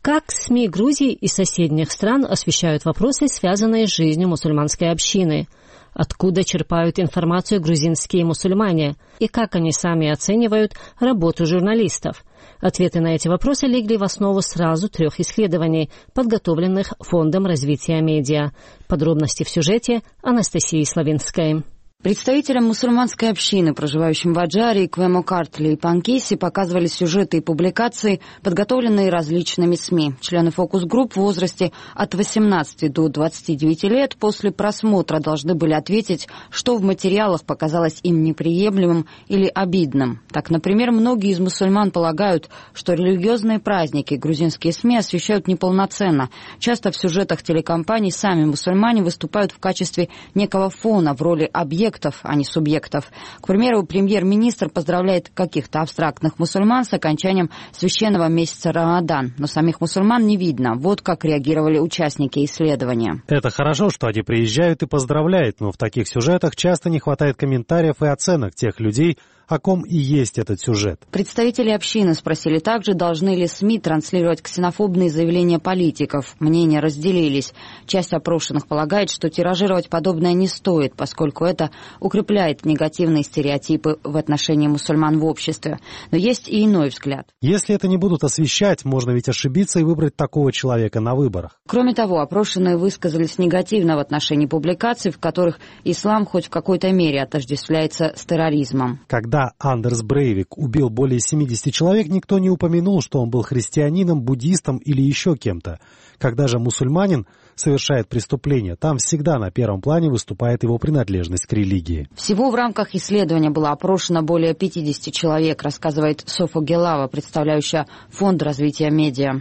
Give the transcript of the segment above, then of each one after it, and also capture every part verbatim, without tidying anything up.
Как СМИ Грузии и соседних стран освещают вопросы, связанные с жизнью мусульманской общины? Откуда черпают информацию грузинские мусульмане? И как они сами оценивают работу журналистов? Ответы на эти вопросы легли в основу сразу трех исследований, подготовленных Фондом развития медиа. Подробности в сюжете Анастасии Славинской. Представителям мусульманской общины, проживающим в Аджаре, Квемо-Картли и Панкисе, показывали сюжеты и публикации, подготовленные различными СМИ. Члены фокус-групп в возрасте от восемнадцати до двадцати девяти лет после просмотра должны были ответить, что в материалах показалось им неприемлемым или обидным. Так, например, многие из мусульман полагают, что религиозные праздники грузинские СМИ освещают неполноценно. Часто в сюжетах телекомпаний сами мусульмане выступают в качестве некого фона в роли объекта, а не субъектов. К примеру, премьер-министр поздравляет каких-то абстрактных мусульман с окончанием священного месяца Рамадан, но самих мусульман не видно. Вот как реагировали участники исследования. Это хорошо, что они приезжают и поздравляют, но в таких сюжетах часто не хватает комментариев и оценок тех людей, о ком и есть этот сюжет. Представители общины спросили также, должны ли СМИ транслировать ксенофобные заявления политиков. Мнения разделились. Часть опрошенных полагает, что тиражировать подобное не стоит, поскольку это укрепляет негативные стереотипы в отношении мусульман в обществе. Но есть и иной взгляд. Если это не будут освещать, можно ведь ошибиться и выбрать такого человека на выборах. Кроме того, опрошенные высказались негативно в отношении публикаций, в которых ислам хоть в какой-то мере отождествляется с терроризмом. Когда Когда Андерс Брейвик убил более семидесяти человек, никто не упомянул, что он был христианином, буддистом или еще кем-то. Когда же мусульманин совершает преступление, там всегда на первом плане выступает его принадлежность к религии. Всего в рамках исследования было опрошено более пятидесяти человек, рассказывает Софа Гелава, представляющая Фонд развития медиа.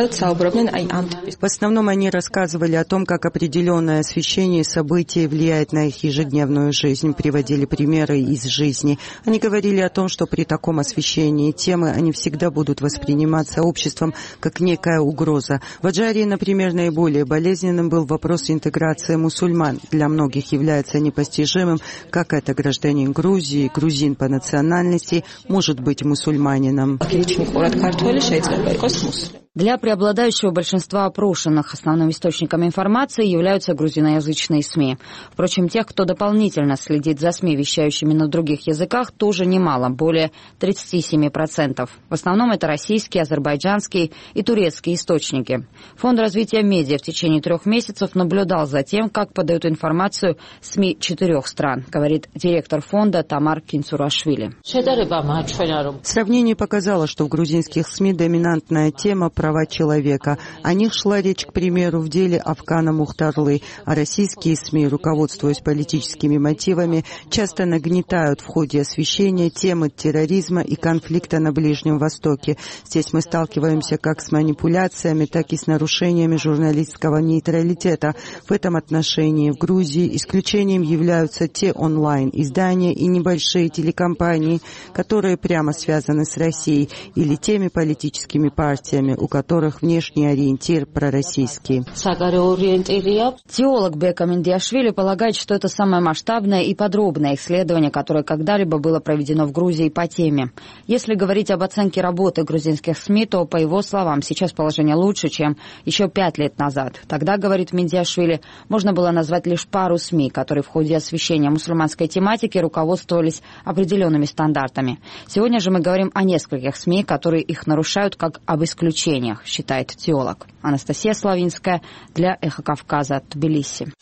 В основном они рассказывали о том, как определенное освещение событий влияет на их ежедневную жизнь, приводили примеры из жизни. Они говорили о том, что при таком освещении темы они всегда будут восприниматься обществом как некая угроза. В Аджаре, например, наиболее болезненным был вопрос интеграции мусульман. Для многих является непостижимым, как это гражданин Грузии, грузин по национальности, может быть мусульманином. Для преобладающего большинства опрошенных основным источником информации являются грузиноязычные СМИ. Впрочем, тех, кто дополнительно следит за СМИ, вещающими на других языках, тоже немало, более тридцати семи процентов. В основном это российские, азербайджанские и турецкие источники. Фонд развития медиа в течение трех месяцев наблюдал за тем, как подают информацию СМИ четырех стран, говорит директор фонда Тамар Кинцурашвили. Сравнение показало, что в грузинских СМИ доминантная тема права человека. О них шла речь, к примеру, в деле Афгана Мухтарлы, а российские СМИ, руководствуясь политическими мотивами, часто нагнетают в ходе освещения темы терроризма и конфликта на Ближнем Востоке. Здесь мы сталкиваемся как с манипуляциями, так и с нарушениями журналистского нейтралитета. В этом отношении в Грузии исключением являются те онлайн-издания и небольшие телекомпании, которые прямо связаны с Россией, или теми политическими партиями, у которых внешний ориентир пророссийский. Теолог Бека Мендиашвили полагает, что это самое масштабное и подробное исследование, которое когда-либо было проведено в Грузии по теме. Если говорить об оценке работы грузинских СМИ, то, по его словам, сейчас положение лучше, чем еще пять лет назад. Тогда, говорит Мендиашвили, можно было назвать лишь пару СМИ, которые в ходе освещения мусульманской тематики руководствовались определенными стандартами. Сегодня же мы говорим о нескольких СМИ, которые их нарушают как об исключениях, считает теолог. Анастасия Славинская для Эхо Кавказа, Тбилиси.